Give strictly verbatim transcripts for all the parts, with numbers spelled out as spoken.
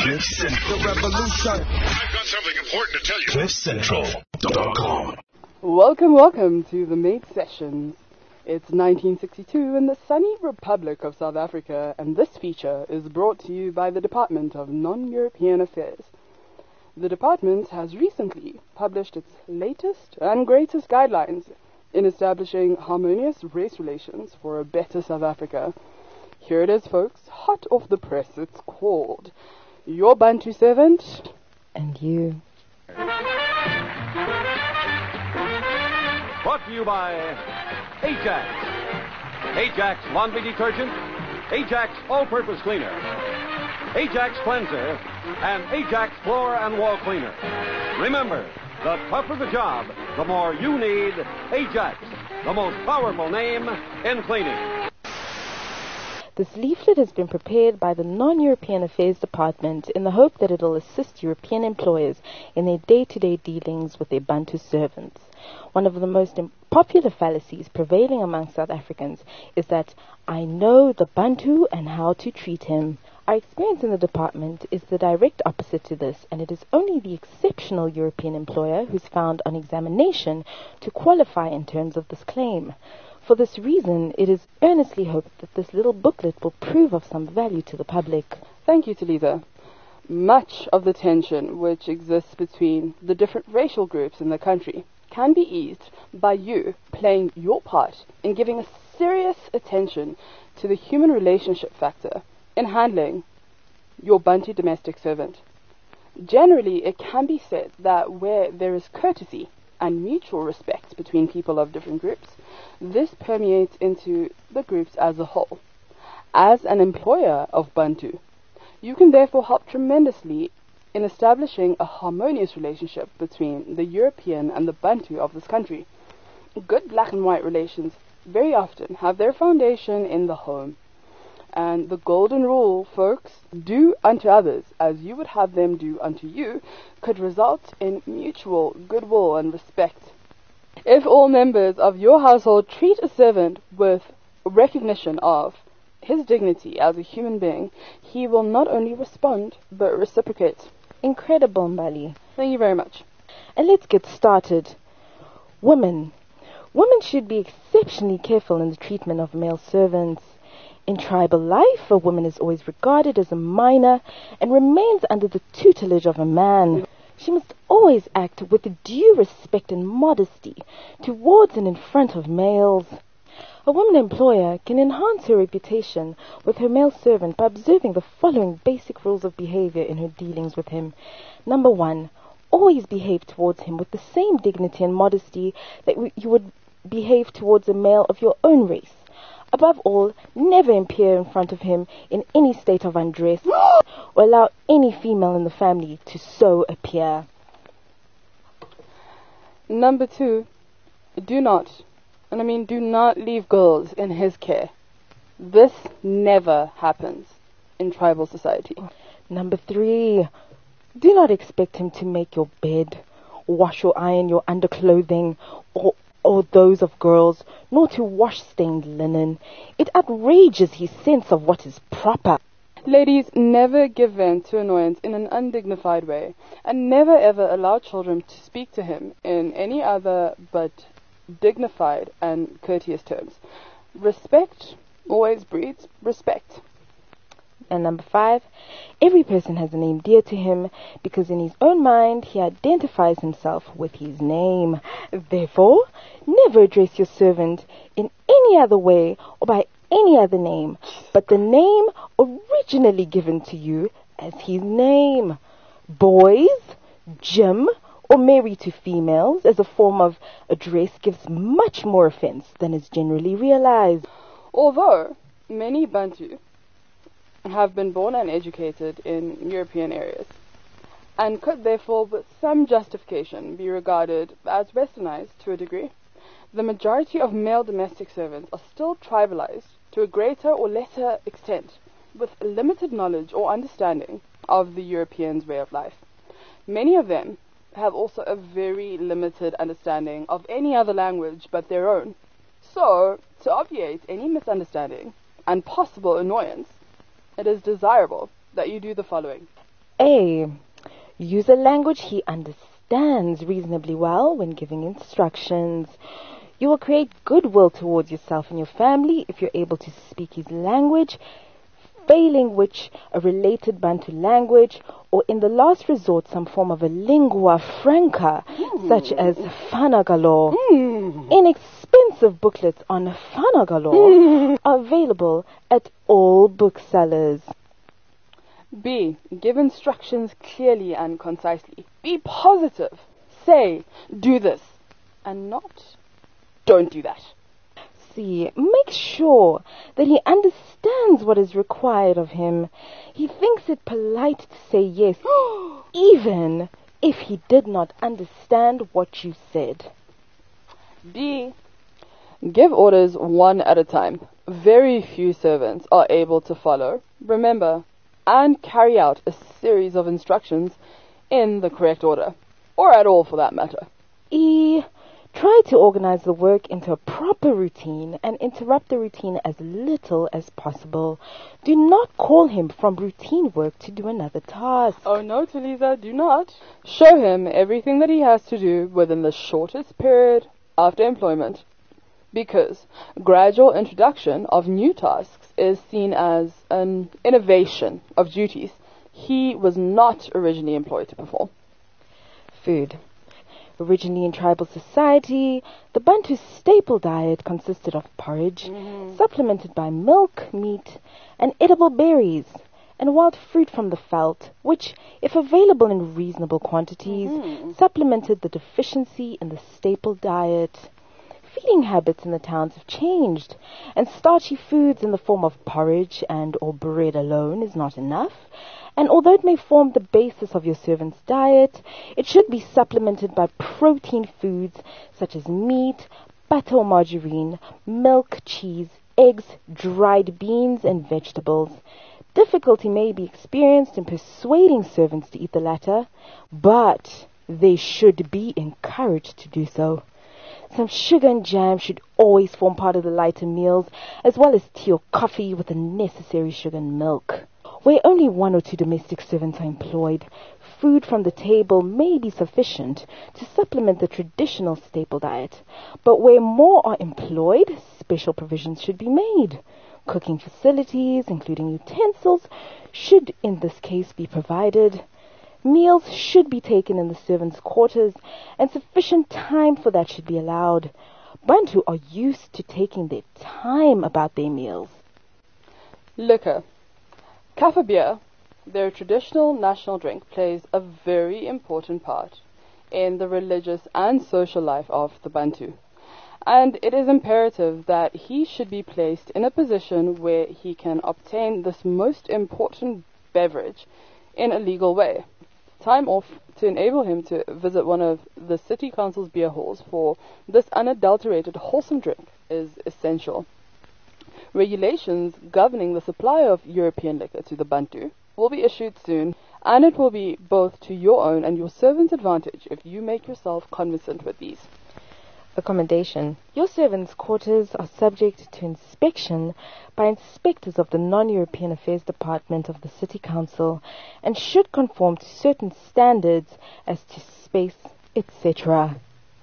Cliff Central. The revolution. I've got something important to tell you. Cliff Central dot com. Welcome, welcome to the Mate Sessions. It's nineteen sixty-two in the sunny Republic of South Africa, and this feature is brought to you by the Department of Non-European Affairs. The department has recently published its latest and greatest guidelines in establishing harmonious race relations for a better South Africa. Here it is, folks, hot off the press. It's called Your Bantu Servant and You. Brought to you by Ajax. Ajax Laundry Detergent, Ajax All-Purpose Cleaner, Ajax Cleanser, and Ajax Floor and Wall Cleaner. Remember, the tougher the job, the more you need Ajax, the most powerful name in cleaning. This leaflet has been prepared by the Non-European Affairs Department in the hope that it will assist European employers in their day-to-day dealings with their Bantu servants. One of the most popular fallacies prevailing among South Africans is that I know the Bantu and how to treat him. Our experience in the department is the direct opposite to this, and it is only the exceptional European employer who's found on examination to qualify in terms of this claim. For this reason, it is earnestly hoped that this little booklet will prove of some value to the public. Thank you, Talitha. Much of the tension which exists between the different racial groups in the country can be eased by you playing your part in giving a serious attention to the human relationship factor in handling your Bantu domestic servant. Generally, it can be said that where there is courtesy and mutual respect between people of different groups, this permeates into the groups as a whole. As an employer of Bantu, you can therefore help tremendously in establishing a harmonious relationship between the European and the Bantu of this country. Good black and white relations very often have their foundation in the home. And the golden rule, folks, do unto others as you would have them do unto you, could result in mutual goodwill and respect. If all members of your household treat a servant with recognition of his dignity as a human being, he will not only respond, but reciprocate. Incredible, Mbali. Thank you very much. And let's get started. Women. Women should be exceptionally careful in the treatment of male servants. In tribal life, a woman is always regarded as a minor and remains under the tutelage of a man. She must always act with due respect and modesty towards and in front of males. A woman employer can enhance her reputation with her male servant by observing the following basic rules of behavior in her dealings with him. Number one, always behave towards him with the same dignity and modesty that you would behave towards a male of your own race. Above all, never appear in front of him in any state of undress or allow any female in the family to so appear. Number two, do not, and I mean do not leave girls in his care. This never happens in tribal society. Number three, do not expect him to make your bed, wash or iron your underclothing, or or those of girls, nor to wash stained linen. It outrages his sense of what is proper. Ladies, never give vent to annoyance in an undignified way, and never ever allow children to speak to him in any other but dignified and courteous terms. Respect always breeds respect. And number five, every person has a name dear to him because in his own mind he identifies himself with his name. Therefore, never address your servant in any other way or by any other name but the name originally given to you as his name. Boys, Jim, or Mary to females as a form of address gives much more offense than is generally realized. Although many Bantu have been born and educated in European areas, and could therefore with some justification be regarded as westernized to a degree, the majority of male domestic servants are still tribalized to a greater or lesser extent, with limited knowledge or understanding of the Europeans' way of life. Many of them have also a very limited understanding of any other language but their own. So, to obviate any misunderstanding and possible annoyance, it is desirable that you do the following. A. Use a language he understands reasonably well when giving instructions. You will create goodwill towards yourself and your family if you're able to speak his language, failing which a related Bantu language, or in the last resort some form of a lingua franca, mm. such as Fanagalo. Mm. Inexpensive booklets on Fanagalo mm. are available at all booksellers. B. Give instructions clearly and concisely. Be positive. Say, do this, and not, don't do that. C. Make sure that he understands what is required of him. He thinks it polite to say yes, even if he did not understand what you said. D. Give orders one at a time. Very few servants are able to follow, remember, and carry out a series of instructions in the correct order, or at all for that matter. E. Try to organize the work into a proper routine and interrupt the routine as little as possible. Do not call him from routine work to do another task. Oh no, Talisa, do not. Show him everything that he has to do within the shortest period after employment, because gradual introduction of new tasks is seen as an innovation of duties he was not originally employed to perform. Food. Originally in tribal society, the Bantu staple diet consisted of porridge, mm. supplemented by milk, meat, and edible berries, and wild fruit from the veld, which, if available in reasonable quantities, mm-hmm. supplemented the deficiency in the staple diet. Feeding habits in the towns have changed, and starchy foods in the form of porridge and or bread alone is not enough. And although it may form the basis of your servant's diet, it should be supplemented by protein foods such as meat, butter or margarine, milk, cheese, eggs, dried beans, and vegetables. Difficulty may be experienced in persuading servants to eat the latter, but they should be encouraged to do so. Some sugar and jam should always form part of the lighter meals, as well as tea or coffee with the necessary sugar and milk. Where only one or two domestic servants are employed, food from the table may be sufficient to supplement the traditional staple diet. But where more are employed, special provisions should be made. Cooking facilities, including utensils, should in this case be provided. Meals should be taken in the servants' quarters, and sufficient time for that should be allowed. Bantu are used to taking their time about their meals. Liquor. Kaffa beer, their traditional national drink, plays a very important part in the religious and social life of the Bantu. And it is imperative that he should be placed in a position where he can obtain this most important beverage in a legal way. Time off to enable him to visit one of the city council's beer halls for this unadulterated, wholesome drink is essential. Regulations governing the supply of European liquor to the Bantu will be issued soon, and it will be both to your own and your servants' advantage if you make yourself conversant with these. Accommodation. Your servants' quarters are subject to inspection by inspectors of the Non-European Affairs Department of the City Council and should conform to certain standards as to space, et cetera.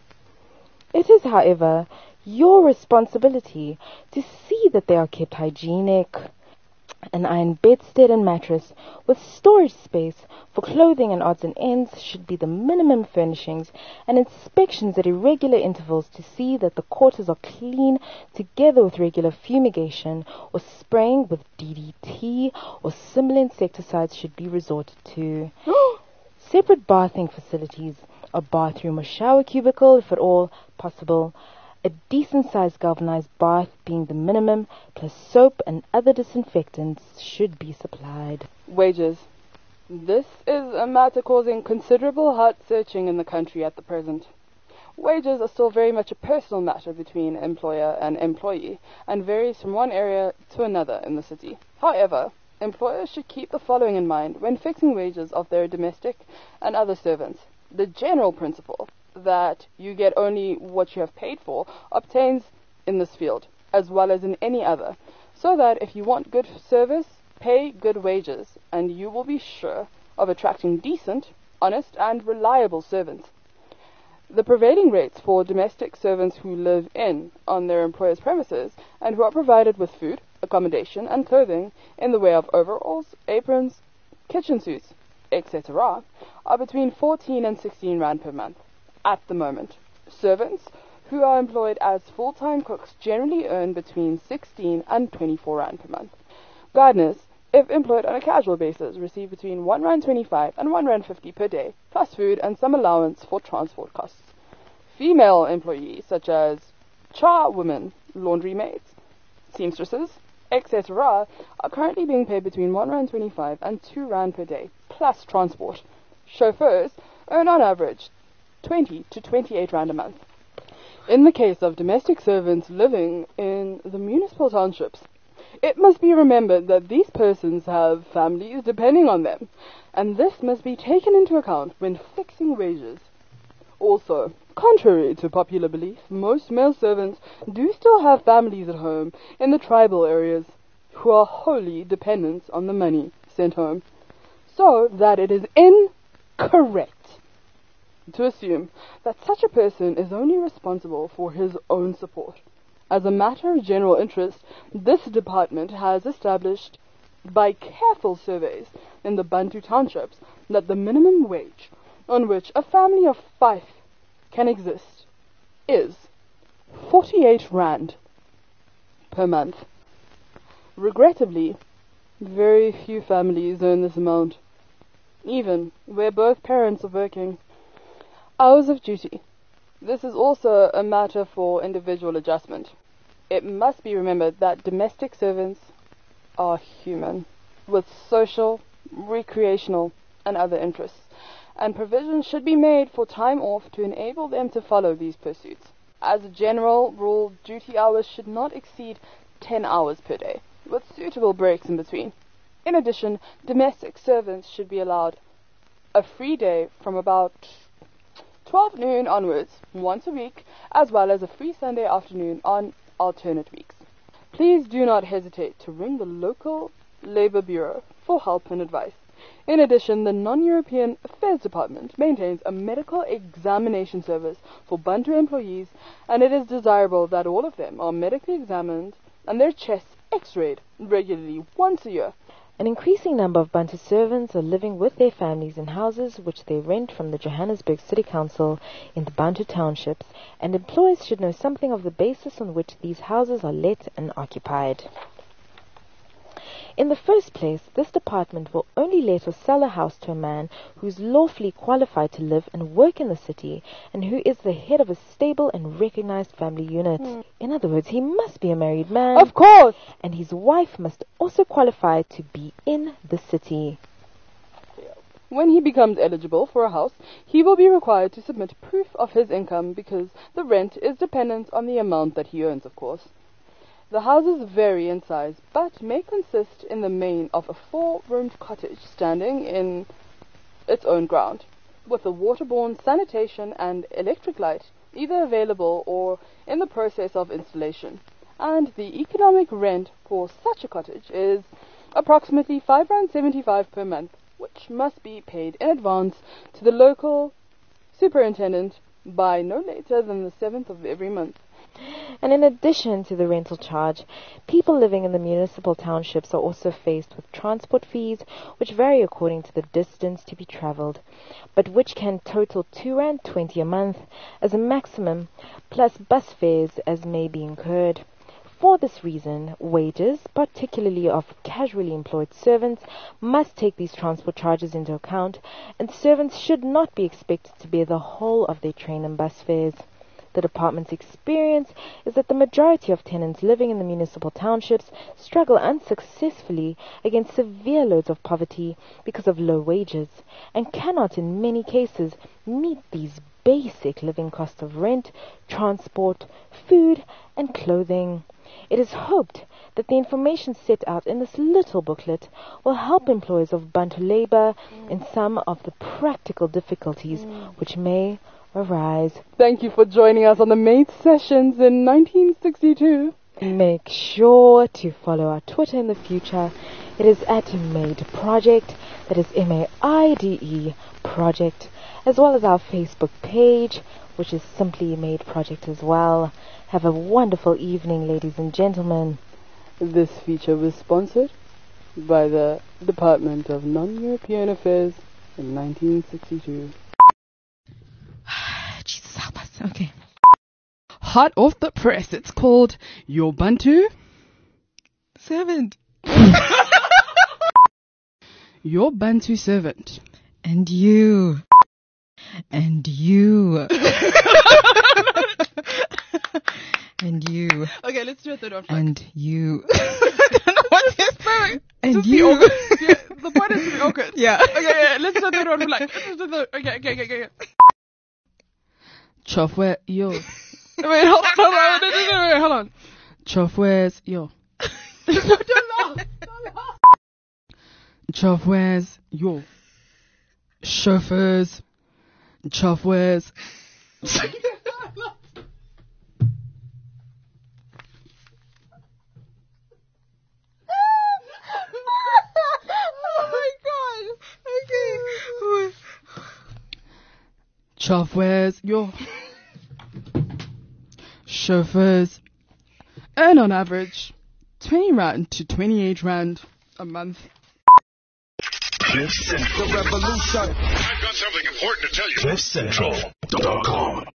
It is, however, your responsibility to see that they are kept hygienic. An iron bedstead and mattress with storage space for clothing and odds and ends should be the minimum furnishings, and inspections at irregular intervals to see that the quarters are clean, together with regular fumigation or spraying with D D T or similar insecticides should be resorted to. Separate bathing facilities, a bathroom or shower cubicle if at all possible, a decent-sized galvanized bath being the minimum, plus soap and other disinfectants should be supplied. Wages. This is a matter causing considerable heart-searching in the country at the present. Wages are still very much a personal matter between employer and employee, and varies from one area to another in the city. However, employers should keep the following in mind when fixing wages of their domestic and other servants. The general principle that you get only what you have paid for obtains in this field, as well as in any other, so that if you want good service, pay good wages, and you will be sure of attracting decent, honest, and reliable servants. The prevailing rates for domestic servants who live in on their employer's premises and who are provided with food, accommodation, and clothing in the way of overalls, aprons, kitchen suits, et cetera, are between fourteen and sixteen rand per month at the moment. Servants who are employed as full-time cooks generally earn between sixteen and twenty-four rand per month. Gardeners, if employed on a casual basis, receive between one rand twenty-five and one rand fifty per day, plus food and some allowance for transport costs. Female employees, such as charwomen, laundry maids, seamstresses, et cetera, are currently being paid between one rand twenty-five and two rand per day, plus transport. Chauffeurs earn on average twenty to twenty-eight rand a month. In the case of domestic servants living in the municipal townships, it must be remembered that these persons have families depending on them, and this must be taken into account when fixing wages. Also, contrary to popular belief, most male servants do still have families at home in the tribal areas who are wholly dependent on the money sent home, so that it is incorrect to assume that such a person is only responsible for his own support. As a matter of general interest, this department has established by careful surveys in the Bantu townships that the minimum wage on which a family of five can exist is forty-eight rand per month. Regrettably, very few families earn this amount, even where both parents are working. Hours of duty. This is also a matter for individual adjustment. It must be remembered that domestic servants are human, with social, recreational, and other interests, and provision should be made for time off to enable them to follow these pursuits. As a general rule, duty hours should not exceed ten hours per day, with suitable breaks in between. In addition, domestic servants should be allowed a free day from about twelve noon onwards, once a week, as well as a free Sunday afternoon on alternate weeks. Please do not hesitate to ring the local Labour Bureau for help and advice. In addition, the Non-European Affairs Department maintains a medical examination service for Bantu employees, and it is desirable that all of them are medically examined and their chests x-rayed regularly once a year. An increasing number of Bantu servants are living with their families in houses which they rent from the Johannesburg City Council in the Bantu townships, and employers should know something of the basis on which these houses are let and occupied. In the first place, this department will only let or sell a house to a man who is lawfully qualified to live and work in the city and who is the head of a stable and recognized family unit. Mm. In other words, he must be a married man. Of course! And his wife must also qualify to be in the city. When he becomes eligible for a house, he will be required to submit proof of his income because the rent is dependent on the amount that he earns, of course. The houses vary in size, but may consist in the main of a four-roomed cottage standing in its own ground, with a waterborne sanitation and electric light either available or in the process of installation. And the economic rent for such a cottage is approximately five rand seventy-five per month, which must be paid in advance to the local superintendent by no later than the seventh of every month. And in addition to the rental charge, people living in the municipal townships are also faced with transport fees, which vary according to the distance to be travelled, but which can total two rand twenty a month as a maximum, plus bus fares as may be incurred. For this reason, wages, particularly of casually employed servants, must take these transport charges into account, and servants should not be expected to bear the whole of their train and bus fares. The department's experience is that the majority of tenants living in the municipal townships struggle unsuccessfully against severe loads of poverty because of low wages, and cannot in many cases meet these basic living costs of rent, transport, food, and clothing. It is hoped that the information set out in this little booklet will help employers of Bantu labor in some of the practical difficulties which may arise. Thank you for joining us on the Mate Sessions in nineteen sixty-two. Make sure to follow our Twitter in the future. It is at Made Project. That is M A I D E Project. As well as our Facebook page, which is simply Made Project as well. Have a wonderful evening, ladies and gentlemen. This feature was sponsored by the Department of Non-European Affairs in nineteen sixty-two. Jesus help us. Okay. Hot off the press, it's called Your Bantu Servant. Your Bantu Servant. And you. And you. And you. Okay, let's do a third one. And you. I don't know what you're saying. And Just be you. awkward. Yeah, the point is to be awkward. Yeah. Okay, yeah, let's do a third one. Like, let's do the, okay, okay, okay, okay. Chofwe, yo. Wait, hold on, hold on, wait, wait, wait, hold on. Chofwe's, yo. Don't laugh, don't laugh. Chofwe's, yo. Chauffeurs. Chofwe's. Chauffeurs, yo. Chauffeurs earn on average twenty rand to twenty-eight rand a month. Cliff Central. The revolution. I've got something important to tell you. Cliff Central dot com.